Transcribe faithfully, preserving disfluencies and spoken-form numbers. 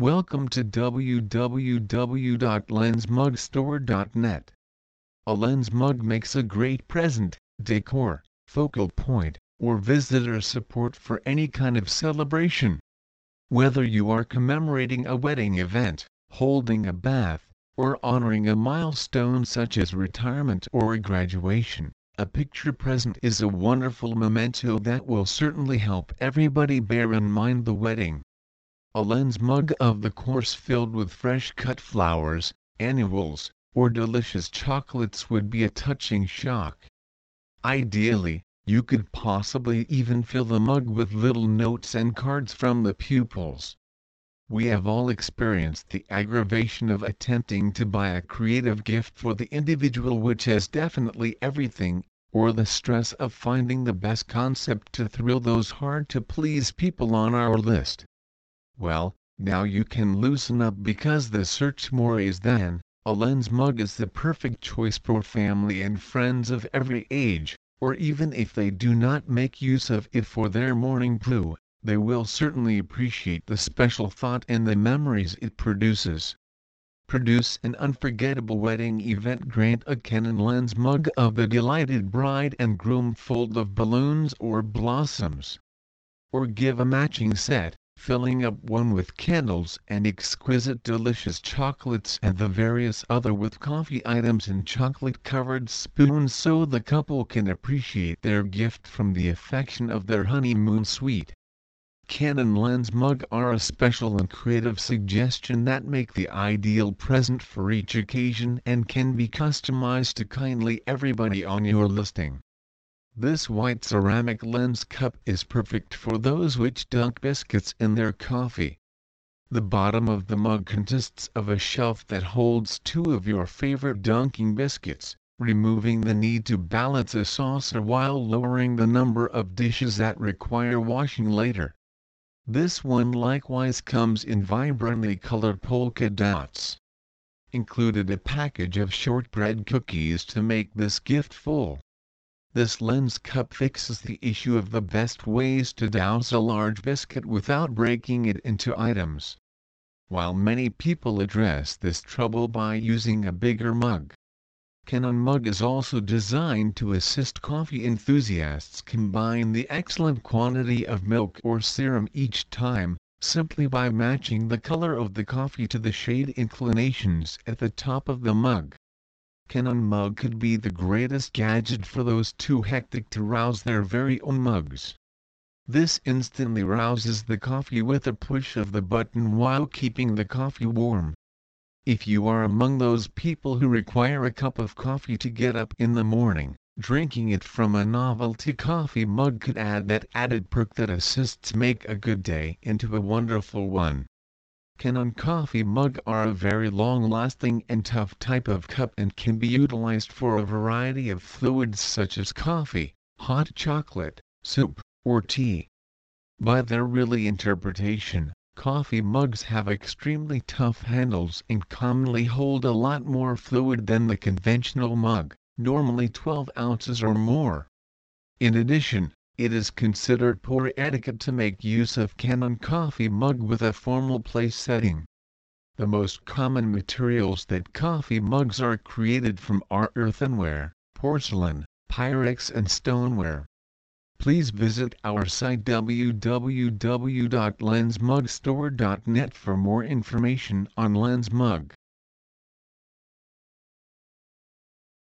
Welcome to w w w dot lens mug store dot net. A lens mug makes a great present, decor, focal point, or visitor support for any kind of celebration. Whether you are commemorating a wedding event, holding a bath, or honoring a milestone such as retirement or graduation, a picture present is a wonderful memento that will certainly help everybody bear in mind the wedding. A lens mug of the course filled with fresh-cut flowers, annuals, or delicious chocolates would be a touching shock. Ideally, you could possibly even fill the mug with little notes and cards from the pupils. We have all experienced the aggravation of attempting to buy a creative gift for the individual which has definitely everything, or the stress of finding the best concept to thrill those hard-to-please people on our list. Well, now you can loosen up because the search more is than. A lens mug is the perfect choice for family and friends of every age, or even if they do not make use of it for their morning brew, they will certainly appreciate the special thought and the memories it produces. Produce an unforgettable wedding event. Grant a Canon lens mug of the delighted bride and groom full of balloons or blossoms. Or give a matching set, filling up one with candles and exquisite delicious chocolates and the various other with coffee items and chocolate-covered spoons so the couple can appreciate their gift from the affection of their honeymoon suite. Canon lens mug are a special and creative suggestion that make the ideal present for each occasion and can be customized to kindly everybody on your listing. This white ceramic lens cup is perfect for those which dunk biscuits in their coffee. The bottom of the mug consists of a shelf that holds two of your favorite dunking biscuits, removing the need to balance a saucer while lowering the number of dishes that require washing later. This one likewise comes in vibrantly colored polka dots. Included a package of shortbread cookies to make this gift full. This lens cup fixes the issue of the best ways to douse a large biscuit without breaking it into items. While many people address this trouble by using a bigger mug, Canon mug is also designed to assist coffee enthusiasts combine the excellent quantity of milk or serum each time, simply by matching the color of the coffee to the shade inclinations at the top of the mug. Canon mug could be the greatest gadget for those too hectic to rouse their very own mugs. This instantly rouses the coffee with a push of the button while keeping the coffee warm. If you are among those people who require a cup of coffee to get up in the morning, drinking it from a novelty coffee mug could add that added perk that assists make a good day into a wonderful one. Canon coffee mug are a very long-lasting and tough type of cup and can be utilized for a variety of fluids such as coffee, hot chocolate, soup, or tea. By their really interpretation, coffee mugs have extremely tough handles and commonly hold a lot more fluid than the conventional mug, normally twelve ounces or more. In addition, it is considered poor etiquette to make use of Canon coffee mug with a formal place setting. The most common materials that coffee mugs are created from are earthenware, porcelain, Pyrex and stoneware. Please visit our site w w w dot lens mug store dot net for more information on lens mug.